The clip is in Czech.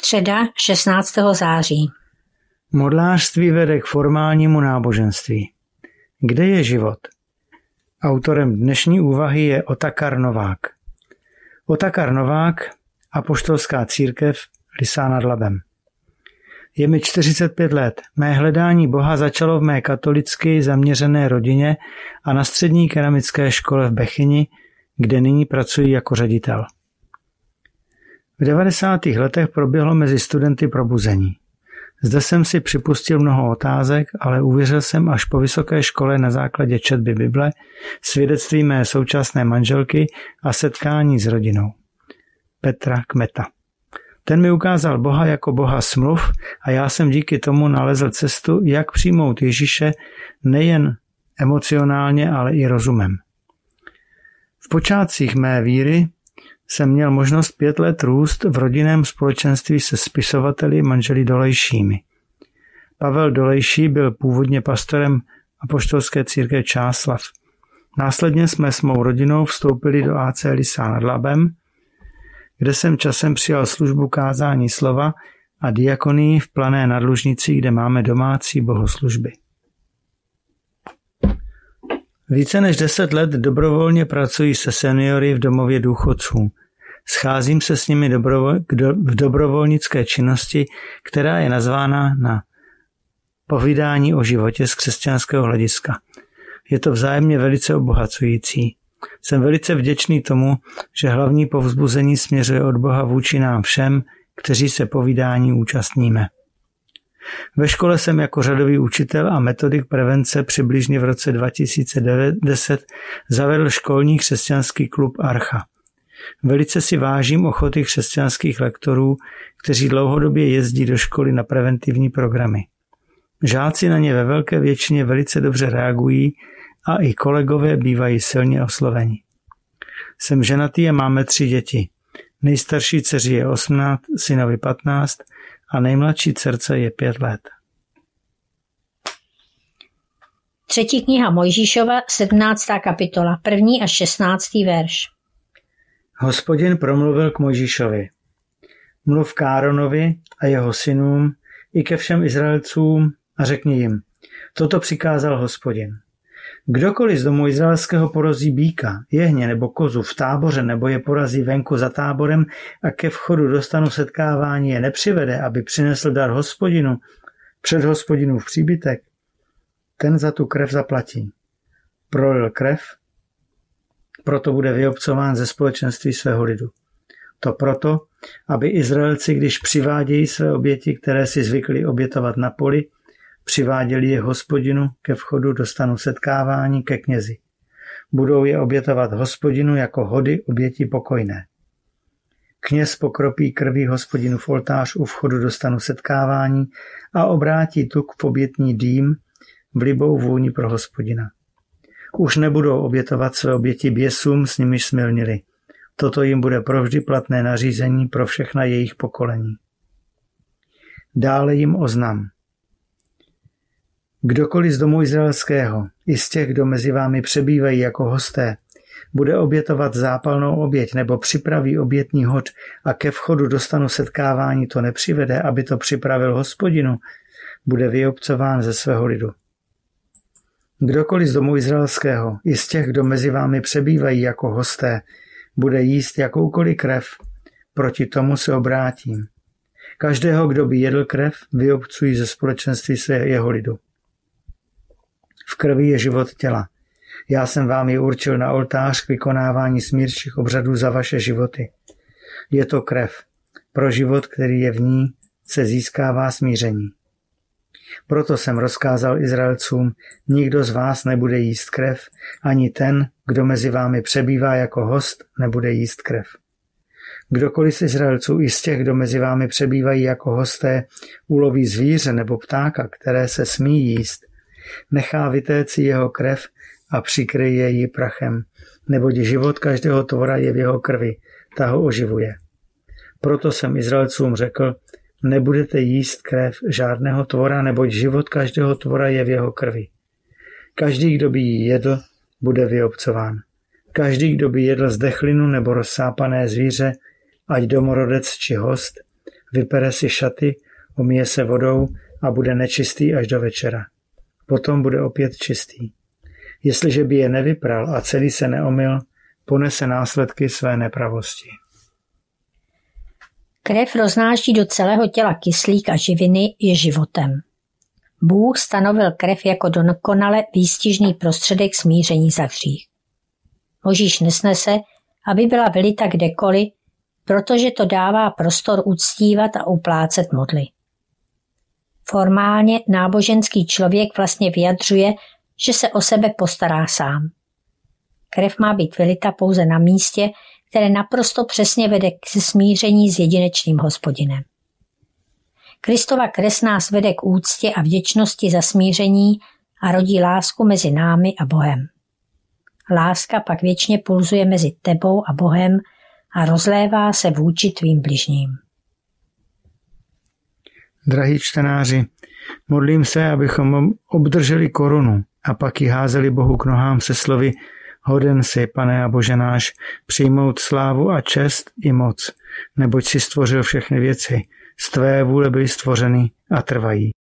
Středa 16. září. Modlářství vede k formálnímu náboženství. Kde je život? Autorem dnešní úvahy je Otakar Novák. Otakar Novák, Apoštolská církev, Lysá nad Labem. Je mi 45 let. Mé hledání Boha začalo v mé katolicky zaměřené rodině a na střední keramické škole v Bechyni, kde nyní pracuji jako ředitel. V 90. letech proběhlo mezi studenty probuzení. Zde jsem si připustil mnoho otázek, ale uvěřil jsem až po vysoké škole na základě četby Bible, svědectví mé současné manželky a setkání s rodinou. Petra Kmeta. Ten mi ukázal Boha jako Boha smluv a já jsem díky tomu nalezl cestu, jak přijmout Ježíše nejen emocionálně, ale i rozumem. V počátcích mé víry jsem měl možnost 5 let růst v rodinném společenství se spisovateli manželi Dolejšími. Pavel Dolejší byl původně pastorem Apoštolské církve Čáslav. Následně jsme s mou rodinou vstoupili do AC Lysá nad Labem, kde jsem časem přijal službu kázání slova a diakonii v Plané nad Lužnicí, kde máme domácí bohoslužby. Více než 10 let dobrovolně pracuji se seniory v domově důchodců. Scházím se s nimi v dobrovolnické činnosti, která je nazvána na povídání o životě z křesťanského hlediska. Je to vzájemně velice obohacující. Jsem velice vděčný tomu, že hlavní povzbuzení směřuje od Boha vůči nám všem, kteří se povídání účastníme. Ve škole jsem jako řadový učitel a metodik prevence přibližně v roce 2010 zavedl školní křesťanský klub Archa. Velice si vážím ochoty křesťanských lektorů, kteří dlouhodobě jezdí do školy na preventivní programy. Žáci na ně ve velké většině velice dobře reagují a i kolegové bývají silně osloveni. Jsem ženatý a máme 3 děti. Nejstarší dceři je 18, synovi 15 a nejmladší dcerce je 5 let. 3. kniha Mojžíšova, 17. kapitola, 1. až 16. verš. Hospodin promluvil k Mojžíšovi. Mluv k Áronovi a jeho synům i ke všem Izraelcům a řekni jim, toto přikázal Hospodin. Kdokoliv z domu izraelského porazí býka, jehně nebo kozu v táboře nebo je porazí venku za táborem a ke vchodu do stanu setkávání je nepřivede, aby přinesl dar Hospodinu, před Hospodinův příbytek, ten za tu krev zaplatí. Prolil krev, proto bude vyobcován ze společenství svého lidu. To proto, aby Izraelci, když přivádějí své oběti, které si zvykli obětovat na poli, přiváděli je Hospodinu ke vchodu do stanu setkávání ke knězi. Budou je obětovat Hospodinu jako hody oběti pokojné. Kněz pokropí krví Hospodinu v oltář u vchodu do stanu setkávání a obrátí tuk v obětní dým v libou vůni pro Hospodina. Už nebudou obětovat své oběti běsům, s nimiž smilnili. Toto jim bude provždy platné nařízení pro všechna jejich pokolení. Dále jim oznam. Kdokoliv z domu izraelského, i z těch, kdo mezi vámi přebývají jako hosté, bude obětovat zápalnou oběť nebo připraví obětní hod a ke vchodu do stanu setkávání to nepřivede, aby to připravil Hospodinu, bude vyobcován ze svého lidu. Kdokoliv z domu izraelského, i z těch, kdo mezi vámi přebývají jako hosté, bude jíst jakoukoliv krev, proti tomu se obrátím. Každého, kdo by jedl krev, vyobcují ze společenství jeho lidu. V krvi je život těla. Já jsem vám ji určil na oltář k vykonávání smírčích obřadů za vaše životy. Je to krev. Pro život, který je v ní, se získává smíření. Proto jsem rozkázal Izraelcům, nikdo z vás nebude jíst krev, ani ten, kdo mezi vámi přebývá jako host, nebude jíst krev. Kdokoliv z Izraelců i z těch, kdo mezi vámi přebývají jako hosté, uloví zvíře nebo ptáka, které se smí jíst, nechá vytéci jeho krev a přikryje ji prachem, neboť život každého tvora je v jeho krvi, ta ho oživuje. Proto jsem Izraelcům řekl, nebudete jíst krev žádného tvora, neboť život každého tvora je v jeho krvi. Každý, kdo by ji jedl, bude vyobcován. Každý, kdo by jedl zdechlinu nebo rozsápané zvíře, ať domorodec či host, vypere si šaty, omije se vodou a bude nečistý až do večera. Potom bude opět čistý. Jestliže by je nevypral a celý se neomyl, ponese následky své nepravosti. Krev roznáší do celého těla kyslík a živiny je životem. Bůh stanovil krev jako dokonale výstižný prostředek smíření za hřích. Možíš nesnese, aby byla vylita kdekoliv, protože to dává prostor uctívat a uplácet modly. Formálně náboženský člověk vlastně vyjadřuje, že se o sebe postará sám. Krev má být vylita pouze na místě, které naprosto přesně vede k smíření s jedinečným Hospodinem. Kristova křest nás vede k úctě a vděčnosti za smíření a rodí lásku mezi námi a Bohem. Láska pak věčně pulzuje mezi tebou a Bohem a rozlévá se vůči tvým bližním. Drahí čtenáři, modlím se, abychom obdrželi korunu a pak ji házeli Bohu k nohám se slovy: hoden si, Pane a Bože náš, přijmout slávu a čest i moc, neboť si stvořil všechny věci, z tvé vůle byly stvořeny a trvají.